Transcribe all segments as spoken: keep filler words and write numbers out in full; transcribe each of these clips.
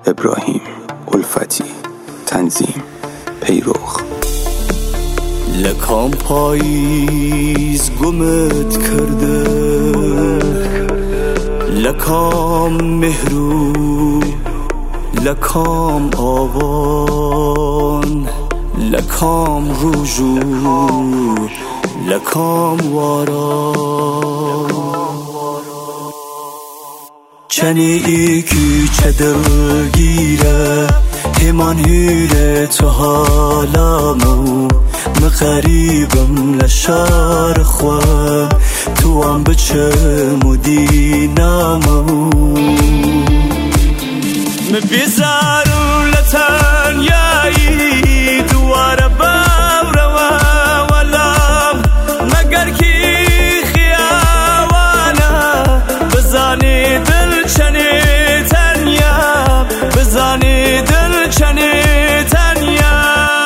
ابراهیم الفتی. تنظیم پیروخ. لکام پاییز گمت کرده، لکام مهرو، لکام آوان، لکام روجو، لکام وارا. چنی ای کی چه دلگیره، همان هیره تو حالامو، مغریبم لشار خواه، تو هم بچه مدینامو. مبیزارو لتنیایی دواره باوروا ولام، مگر کی خیاوانا بزانی دل چنی تنیا، بزانی دل چنی تنیا.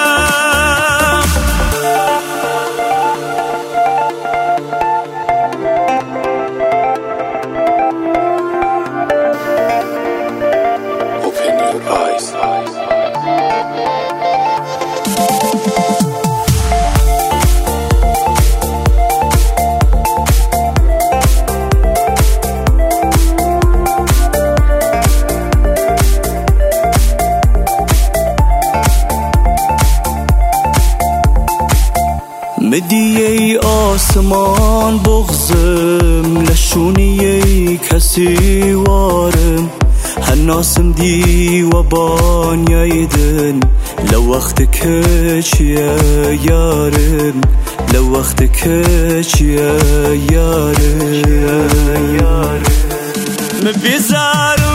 مدی ای آسمان بغزم، لشونی ای کسی وارم، هناسم دی و بانیایدن، لوقت که چیه یارم، لوقت که چیه یارم. مبیزارو